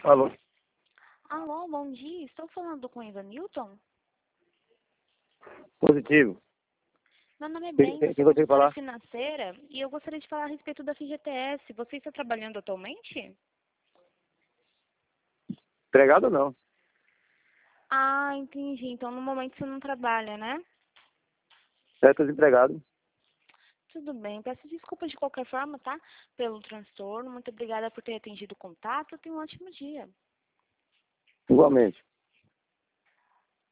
Alô, Alô, bom dia. Estou falando com Ivanilton? positivo. Meu nome é Quem Brenda, quem sou gostaria de consultora falar? financeira e eu gostaria de falar a respeito da FGTS. Você está trabalhando atualmente? Empregado ou não? Ah, entendi. Então, no momento você não trabalha, né? Estou desempregado. Tudo bem. Peço desculpas de qualquer forma, tá? Pelo transtorno. Muito obrigada por ter atendido o contato. Tenha um ótimo dia. Igualmente.